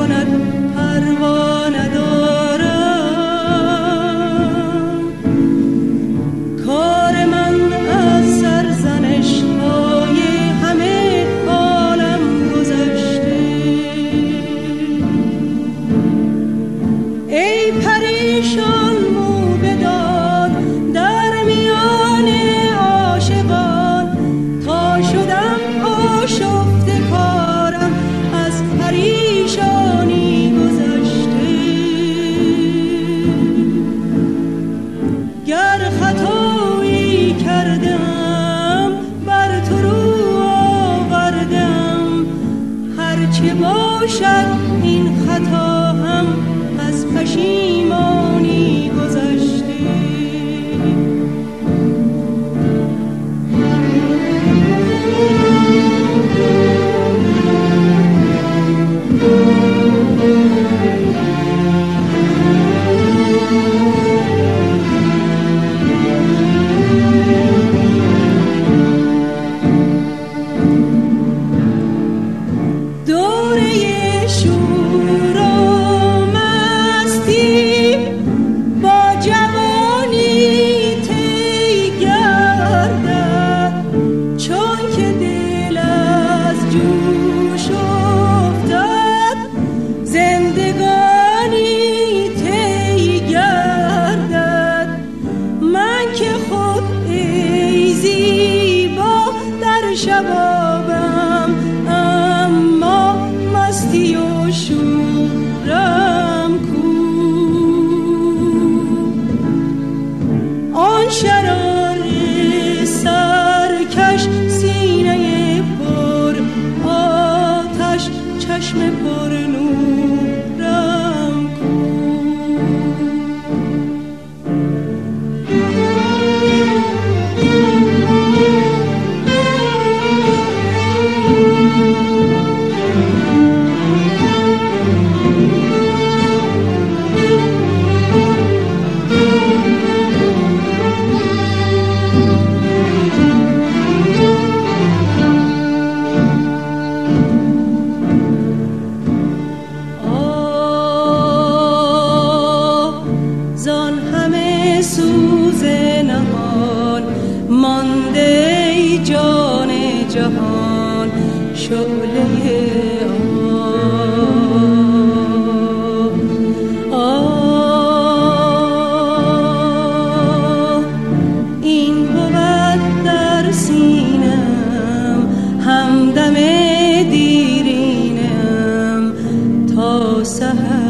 کند پروا ندارم. کار من از سرزنش های همه عالم گذشته. ای پریشان مو بداد در میان عاشقان، تا شدم آشفته کارم از پریشانی گذشته. گر خطایی کردم بر تو رو آوردم، هرچه باشد این خطا هم از پشیمانی گذشته. دوره شور و مستی با جوانی طی گردد، چون که دل از جوش افتاد زندگانی طی گردد. من که خود ای زیبا در شبابم، اما مستی و شورم کو. آن شرار سرکش سینه پر آتش، چشم پر نورم کو. زان همه سوز نهان مانده ای جان جهان، شعله این بود در سینم همدم دیرینم تا سحر.